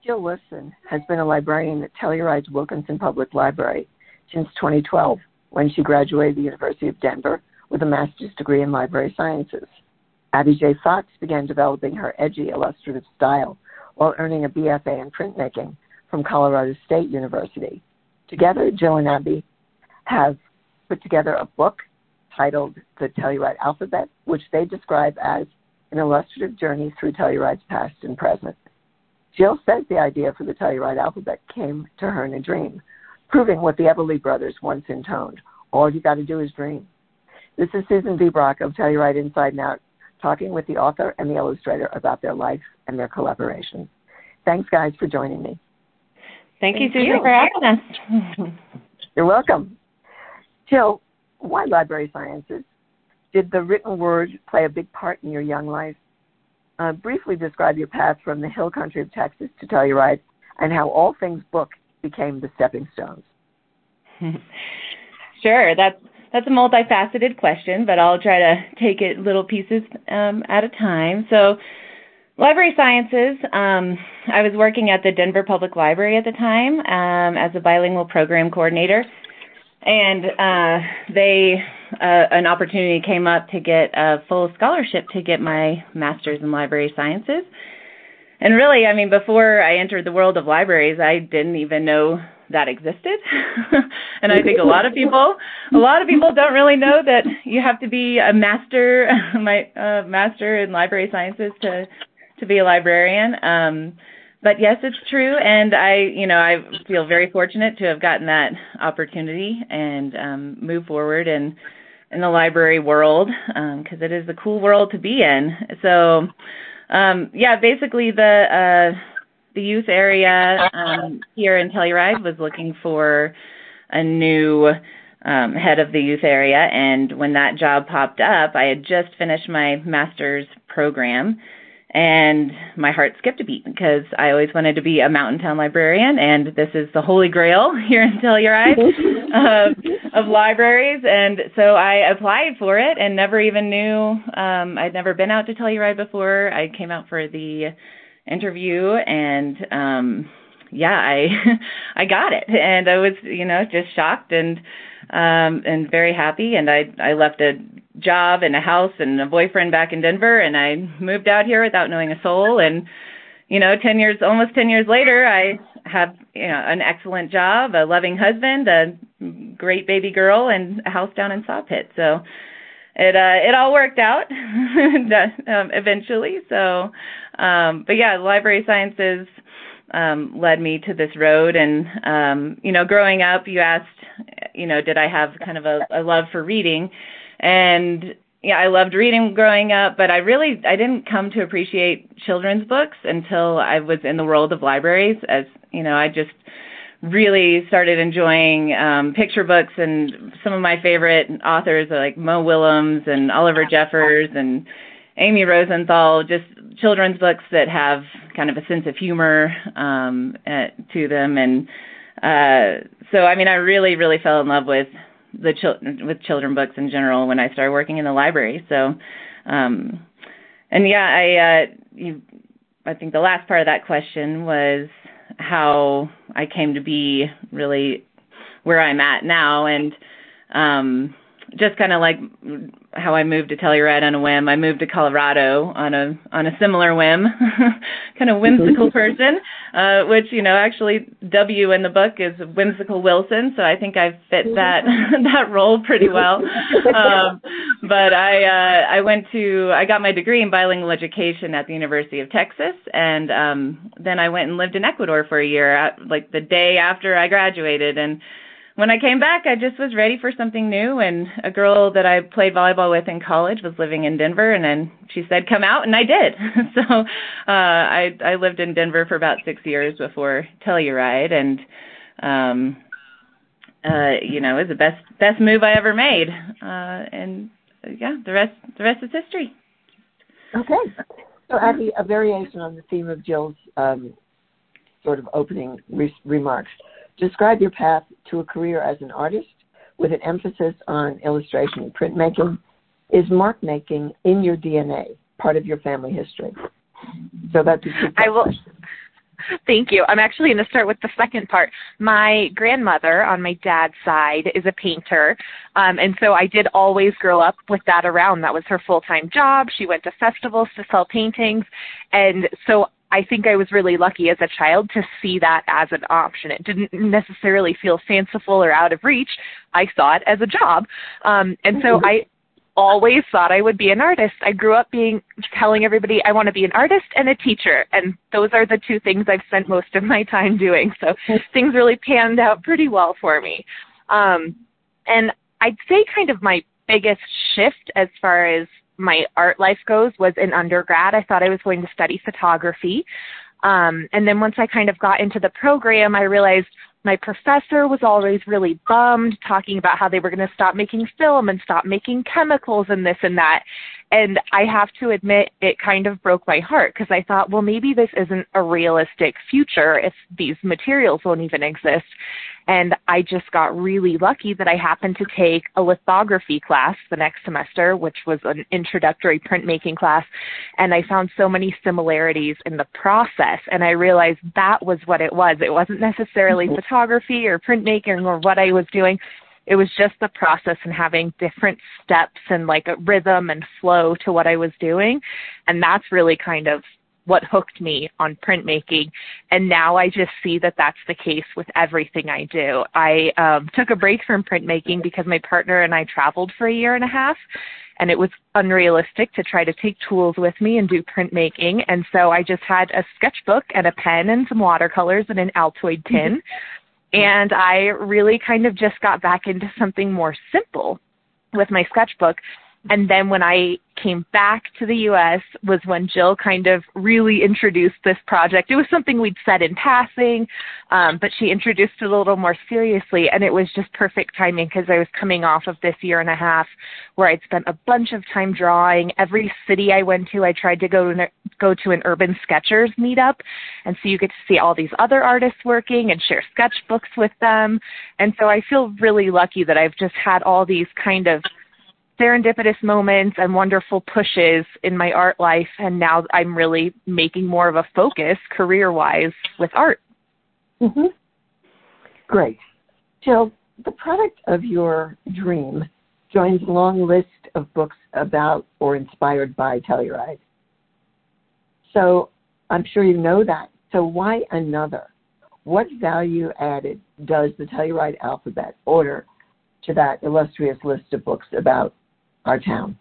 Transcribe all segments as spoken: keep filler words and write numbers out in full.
Jill Lifson has been a librarian at Telluride's Wilkinson Public Library since twenty twelve, when she graduated the University of Denver with a master's degree in library sciences. Abby J. Fox began developing her edgy illustrative style while earning a B F A in printmaking from Colorado State University. Together, Jill and Abby have put together a book titled The Telluride Alphabet, which they describe as an illustrative journey through Telluride's past and present. Jill says the idea for the Telluride Alphabet came to her in a dream, proving what the Everly Brothers once intoned: all you got to do is dream. This is Susan V. Brock of Telluride Inside and Out, talking with the author and the illustrator about their life and their collaboration. Thanks, guys, for joining me. Thank, Thank you, Susan, you. for having us. You're welcome. Jill, why library sciences? Did the written word play a big part in your young life? Uh, briefly describe your path from the hill country of Texas to Telluride and how all things book became the stepping stones. Sure, that's that's a multifaceted question, but I'll try to take it little pieces um, at a time. So, library sciences, um, I was working at the Denver Public Library at the time um, as a bilingual program coordinator, and uh, they uh, an opportunity came up to get a full scholarship to get my master's in library sciences. And really, I mean, before I entered the world of libraries, I didn't even know that existed. And I think a lot of people, a lot of people don't really know that you have to be a master, my uh, master in library sciences to to be a librarian. Um, but yes, it's true, and I, you know, I feel very fortunate to have gotten that opportunity and um, move forward in in the library world because um, it is a cool world to be in. So. Um, yeah, basically the uh, the youth area um, here in Telluride was looking for a new um, head of the youth area, and when that job popped up, I had just finished my master's program, and my heart skipped a beat because I always wanted to be a mountain town librarian, and this is the holy grail here in Telluride of, of libraries, and so I applied for it and never even knew, um, I'd never been out to Telluride before. I came out for the interview, and um, yeah, I I got it, and I was, you know, just shocked and um, and very happy, and I I left a job and a house and a boyfriend back in Denver, and I moved out here without knowing a soul, and you know, ten years, almost ten years later, I have, you know, an excellent job, a loving husband, a great baby girl, and a house down in Sawpit. So it uh, it all worked out um, eventually. So, um, but yeah, library sciences um, led me to this road. And um, you know, growing up, you asked, you know, did I have kind of a, a love for reading? And yeah, I loved reading growing up, but I really, I didn't come to appreciate children's books until I was in the world of libraries. As, you know, I just really started enjoying um, picture books, and some of my favorite authors are like Mo Willems and Oliver Jeffers and Amy Rosenthal, just children's books that have kind of a sense of humor um, uh, to them. And uh, so, I mean, I really, really fell in love with the chil- with children books in general when I started working in the library. So, um, and yeah, I, uh, you, I think the last part of that question was how I came to be really where I'm at now. And, um, just kind of like how I moved to Telluride on a whim. I moved to Colorado on a on a similar whim, kind of whimsical person, uh, which, you know, actually W in the book is Whimsical Wilson, so I think I fit that that role pretty well. Um, but I uh, I went to I got my degree in bilingual education at the University of Texas, and um, then I went and lived in Ecuador for a year, at, like the day after I graduated, and when I came back, I just was ready for something new, and a girl that I played volleyball with in college was living in Denver, and then she said, come out, and I did. so uh, I, I lived in Denver for about six years before Telluride, and, um, uh, you know, it was the best best move I ever made. Uh, and, yeah, the rest the rest is history. Okay. So, Abby, a variation on the theme of Jill's um, sort of opening re- remarks. Describe your path to a career as an artist with an emphasis on illustration and printmaking. Is mark making in your D N A, part of your family history? So that's a I will. Thank you. I'm actually going to start with the second part. My grandmother on my dad's side is a painter, um, and so I did always grow up with that around. That was her full-time job. She went to festivals to sell paintings, and so I think I was really lucky as a child to see that as an option. It didn't necessarily feel fanciful or out of reach. I saw it as a job, um, and so I always thought I would be an artist. I grew up being telling everybody I want to be an artist and a teacher, and those are the two things I've spent most of my time doing. So things really panned out pretty well for me. Um, and I'd say kind of my biggest shift as far as my art life goes was in undergrad. I thought I was going to study photography. Um, and then once I kind of got into the program, I realized my professor was always really bummed, talking about how they were going to stop making film and stop making chemicals and this and that. And I have to admit, it kind of broke my heart because I thought, well, maybe this isn't a realistic future if these materials won't even exist. And I just got really lucky that I happened to take a lithography class the next semester, which was an introductory printmaking class. And I found so many similarities in the process. And I realized that was what it was. It wasn't necessarily photography or printmaking or what I was doing. It was just the process and having different steps and like a rhythm and flow to what I was doing. And that's really kind of what hooked me on printmaking. And now I just see that that's the case with everything I do. I um, took a break from printmaking because my partner and I traveled for a year and a half, and it was unrealistic to try to take tools with me and do printmaking. And so I just had a sketchbook and a pen and some watercolors and an Altoid tin. And I really kind of just got back into something more simple with my sketchbook. And then when I came back to the U S was when Jill kind of really introduced this project. It was something we'd said in passing, um, but she introduced it a little more seriously, and it was just perfect timing because I was coming off of this year and a half where I'd spent a bunch of time drawing. Every city I went to, I tried to go to an, go to an Urban Sketchers meetup, and so you get to see all these other artists working and share sketchbooks with them. And so I feel really lucky that I've just had all these kind of serendipitous moments and wonderful pushes in my art life, and now I'm really making more of a focus career-wise with art. Mm-hmm. Great. Jill, the product of your dream joins a long list of books about or inspired by Telluride. So I'm sure you know that. So why another? What value added does the Telluride alphabet order to that illustrious list of books about our town?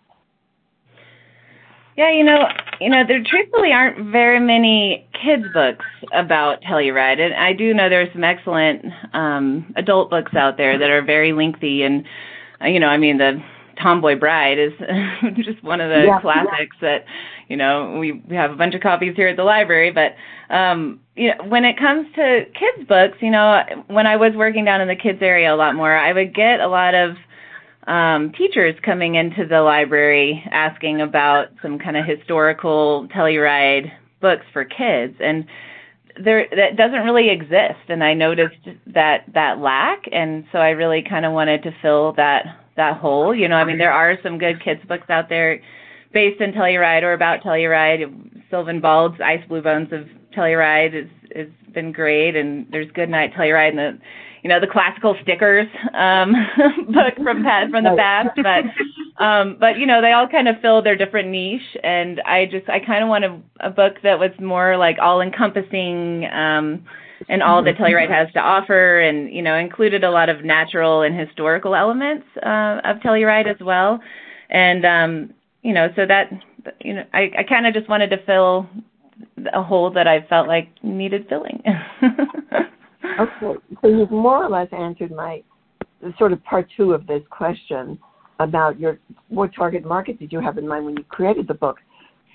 Yeah, you know, you know, there truthfully aren't very many kids' books about Telluride, and I do know there's some excellent um, adult books out there that are very lengthy, and uh, you know, I mean, the Tomboy Bride is just one of the yeah, classics yeah. that, you know, we, we have a bunch of copies here at the library, but um, you know, when it comes to kids' books, you know, when I was working down in the kids area a lot more, I would get a lot of Um, teachers coming into the library asking about some kind of historical Telluride books for kids, and there that doesn't really exist. And I noticed that that lack, and so I really kind of wanted to fill that that hole. You know, I mean, there are some good kids books out there based in Telluride or about Telluride. Sylvan Bald's Ice Blue Bones of Telluride is has been great, and there's Goodnight Telluride, and the you know, the classical stickers um, book from from the past, but um, but you know, they all kind of fill their different niche, and I just I kind of wanted a book that was more like all encompassing um, and all that Telluride has to offer, and you know, included a lot of natural and historical elements uh, of Telluride as well, and um, you know, so that you know, I, I kind of just wanted to fill a hole that I felt like needed filling. Okay, so you've more or less answered my sort of part two of this question about your what target market did you have in mind when you created the book.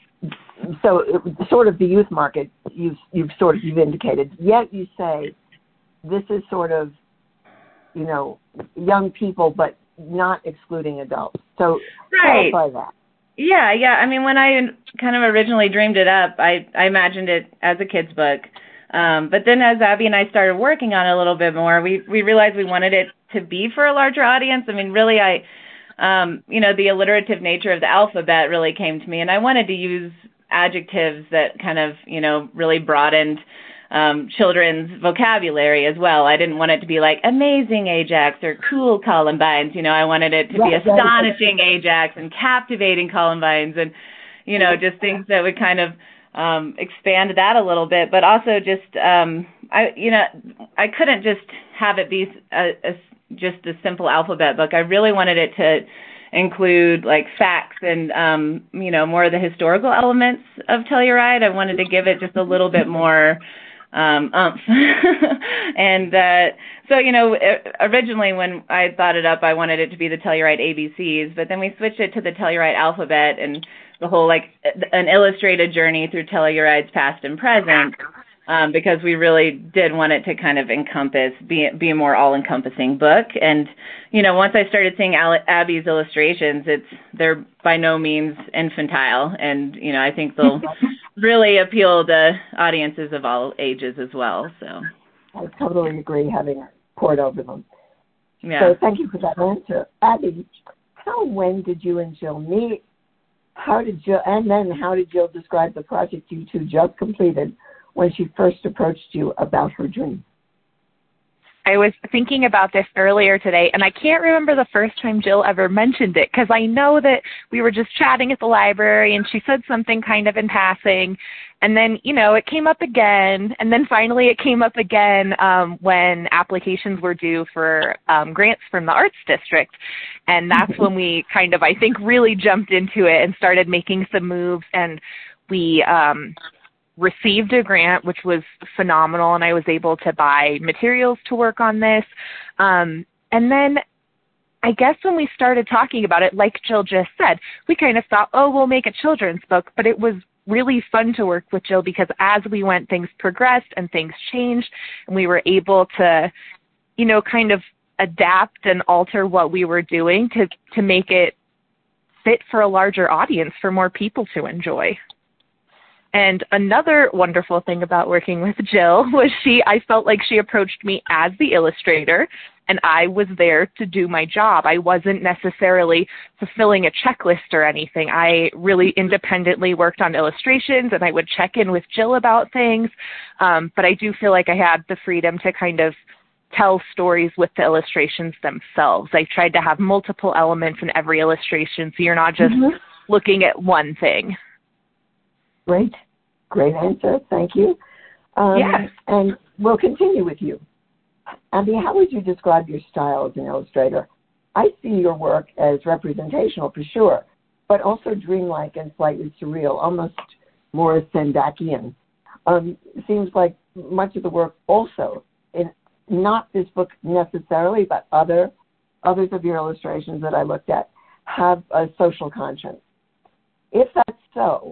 So it was sort of the youth market you've, you've sort of you've indicated, yet you say this is sort of, you know, young people but not excluding adults. So right. clarify that. Yeah, yeah. I mean, when I kind of originally dreamed it up, I, I imagined it as a kid's book. Um, but then as Abby and I started working on it a little bit more, we, we realized we wanted it to be for a larger audience. I mean, really, I, um, you know, the alliterative nature of the alphabet really came to me, and I wanted to use adjectives that kind of, you know, really broadened um, children's vocabulary as well. I didn't want it to be like amazing Ajax or cool Columbines. You know, I wanted it to right, be astonishing right. Ajax and captivating Columbines, and, you know, just things that would kind of um, expand that a little bit. But also just, um, I, you know, I couldn't just have it be a, a, just a simple alphabet book. I really wanted it to include like facts and, um, you know, more of the historical elements of Telluride. I wanted to give it just a little bit more um, umph. and uh, so, you know, originally when I thought it up, I wanted it to be the Telluride A B Cs, but then we switched it to the Telluride alphabet and the whole, like, an illustrated journey through Telluride's past and present. Um, because we really did want it to kind of encompass, be, be a more all-encompassing book. And, you know, once I started seeing Abby's illustrations, it's they're by no means infantile. And, you know, I think they'll really appeal to audiences of all ages as well. So I totally agree, having poured over them. Yeah. So thank you for that answer. Abby, how and when did you and Jill meet? How did Jill, and then how did Jill describe the project you two just completed when she first approached you about her dream? I was thinking about this earlier today, and I can't remember the first time Jill ever mentioned it, because I know that we were just chatting at the library, and she said something kind of in passing, and then, you know, it came up again, and then finally it came up again um, when applications were due for um, grants from the Arts District, and that's when we kind of, I think, really jumped into it and started making some moves, and we um, received a grant, which was phenomenal, and I was able to buy materials to work on this. Um, and then I guess when we started talking about it, like Jill just said, we kind of thought, oh, we'll make a children's book, but it was really fun to work with Jill because as we went, things progressed and things changed, and we were able to, you know, kind of adapt and alter what we were doing to, to make it fit for a larger audience, for more people to enjoy. And another wonderful thing about working with Jill was she, I felt like she approached me as the illustrator, and I was there to do my job. I wasn't necessarily fulfilling a checklist or anything. I really independently worked on illustrations, and I would check in with Jill about things. Um, but I do feel like I had the freedom to kind of tell stories with the illustrations themselves. I tried to have multiple elements in every illustration, so you're not just mm-hmm. looking at one thing. Great. Great answer. Thank you. Um, yes. And we'll continue with you. Abby, how would you describe your style as an illustrator? I see your work as representational for sure, but also dreamlike and slightly surreal, almost more Sendakian. Um, it seems like much of the work also, in not this book necessarily, but other others of your illustrations that I looked at, have a social conscience. If that's so,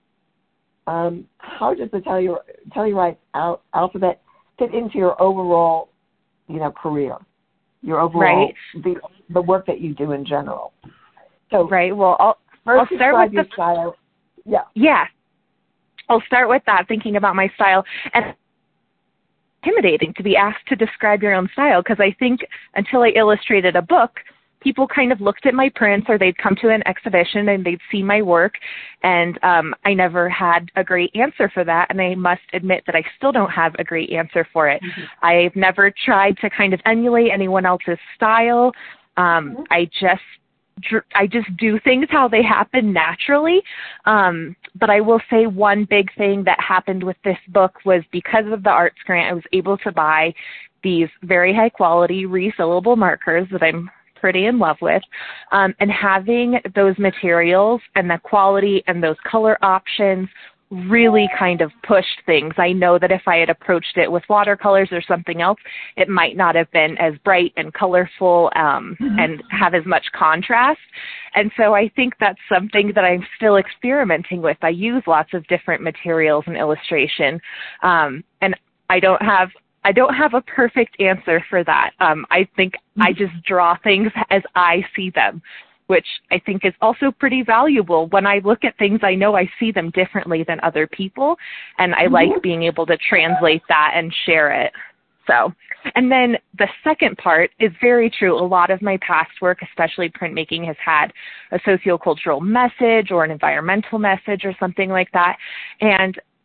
Um, how does the Tellur- Telluride al- alphabet fit into your overall, you know, career, your overall, right. the, the work that you do in general? So, right. Well, I'll, first I'll start with your the style. Yeah. Yeah. I'll start with that, thinking about my style. And intimidating to be asked to describe your own style, because I think until I illustrated a book, people kind of looked at my prints, or they'd come to an exhibition and they'd see my work, and um, I never had a great answer for that, and I must admit that I still don't have a great answer for it. Mm-hmm. I've never tried to kind of emulate anyone else's style. Um, mm-hmm. I just I just do things how they happen naturally. Um, but I will say one big thing that happened with this book was because of the arts grant, I was able to buy these very high quality refillable markers that I'm pretty in love with, um, and having those materials and the quality and those color options really kind of pushed things. I know that if I had approached it with watercolors or something else, it might not have been as bright and colorful um, mm-hmm. and have as much contrast. And so I think that's something that I'm still experimenting with. I use lots of different materials in illustration, um, and I don't have I don't have a perfect answer for that. Um, I think mm-hmm. I just draw things as I see them, which I think is also pretty valuable. When I look at things, I know I see them differently than other people, and I mm-hmm. like being able to translate that and share it. So, and then the second part is very true. A lot of my past work, especially printmaking, has had a sociocultural message or an environmental message or something like that. And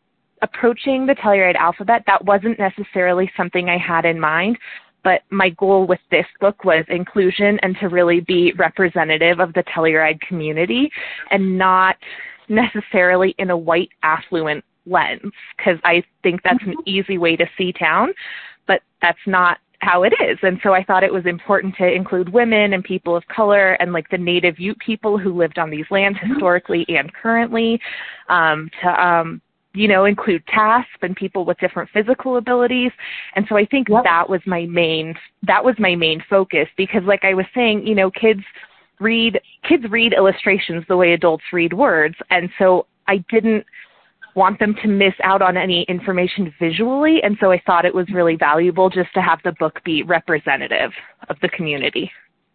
approaching the Telluride alphabet, that wasn't necessarily something I had in mind, but my goal with this book was inclusion and to really be representative of the Telluride community and not necessarily in a white affluent lens, because I think that's an easy way to see town, but that's not how it is. And so I thought it was important to include women and people of color and like the Native Ute people who lived on these lands historically and currently, um, to, um, you know, include T A S P and people with different physical abilities. And so I think yep. that was my main, that was my main focus, because like I was saying, you know, kids read, kids read illustrations the way adults read words. And so I didn't want them to miss out on any information visually, and so I thought it was really valuable just to have the book be representative of the community.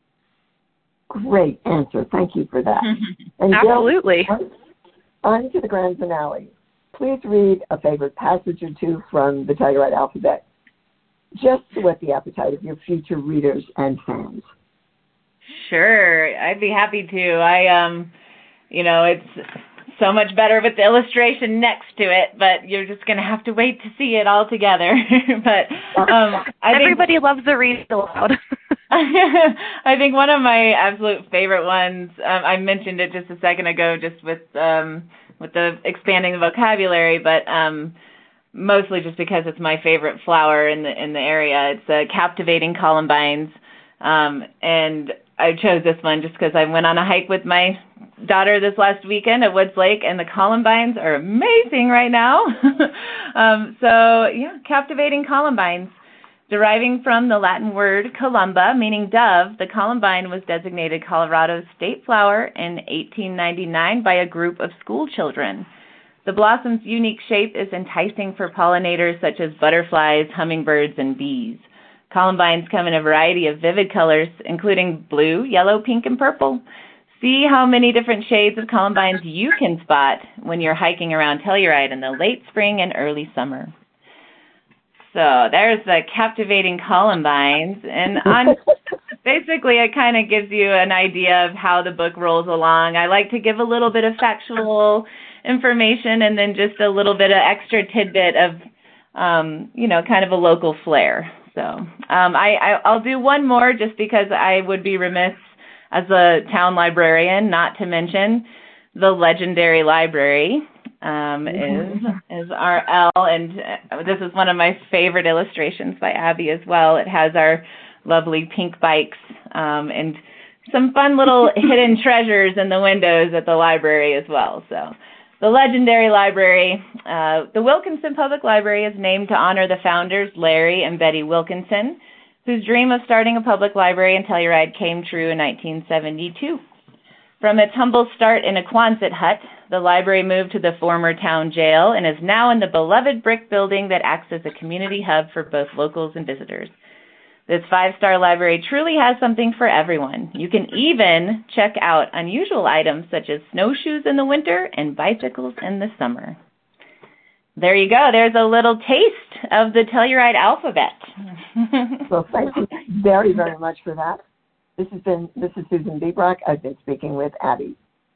Great answer. Thank you for that. And Absolutely. Jill, on, on to the grand finale. Please read a favorite passage or two from the Telluride alphabet, just to whet the appetite of your future readers and fans. Sure, I'd be happy to. I, um, you know, it's so much better with the illustration next to it, but you're just going to have to wait to see it all together. but um, I Everybody think, loves to read aloud. I think one of my absolute favorite ones, um, I mentioned it just a second ago, just with um, with the expanding the vocabulary, but um, mostly just because it's my favorite flower in the in the area. It's uh, Captivating Columbines, um, and I chose this one just because I went on a hike with my daughter this last weekend at Woods Lake, and the columbines are amazing right now. um, so, yeah, Captivating Columbines. Deriving from the Latin word columba, meaning dove, the columbine was designated Colorado's state flower in eighteen ninety-nine by a group of school children. The blossom's unique shape is enticing for pollinators such as butterflies, hummingbirds, and bees. Columbines come in a variety of vivid colors, including blue, yellow, pink, and purple. See how many different shades of columbines you can spot when you're hiking around Telluride in the late spring and early summer. So there's the Captivating Columbines. And on basically it kind of gives you an idea of how the book rolls along. I like to give a little bit of factual information and then just a little bit of extra tidbit of, um, you know, kind of a local flair. So um, I, I, I'll do one more just because I would be remiss as a town librarian not to mention the legendary library um, is is R L, and this is one of my favorite illustrations by Abby as well. It has our lovely pink bikes um, and some fun little hidden treasures in the windows at the library as well. So the legendary library, uh, the Wilkinson Public Library is named to honor the founders, Larry and Betty Wilkinson, whose dream of starting a public library in Telluride came true in nineteen seventy-two. From its humble start in a Quonset hut, the library moved to the former town jail and is now in the beloved brick building that acts as a community hub for both locals and visitors. This five-star library truly has something for everyone. You can even check out unusual items such as snowshoes in the winter and bicycles in the summer. There you go. There's a little taste of the Telluride alphabet. Well, thank you very, very much for that. This has been this is Susan Bebrock. I've been speaking with Abby,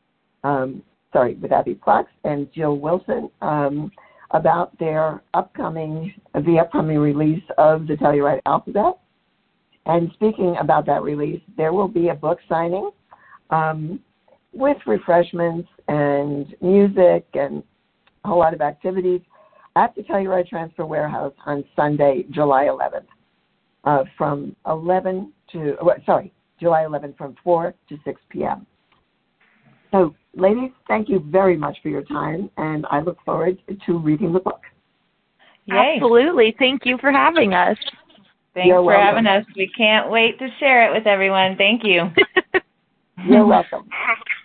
um, sorry, with Abby Plotz and Jill Wilson um, about their upcoming the upcoming release of the Telluride alphabet. And speaking about that release, there will be a book signing um, with refreshments and music and a whole lot of activities at the Telluride Transfer Warehouse on Sunday, July eleventh, uh, from eleven to, uh, sorry, July eleventh from four to six p.m. So, ladies, thank you very much for your time, and I look forward to reading the book. Yay. Absolutely. Thank you for having us. Thanks You're for welcome. having us. We can't wait to share it with everyone. Thank you. You're welcome.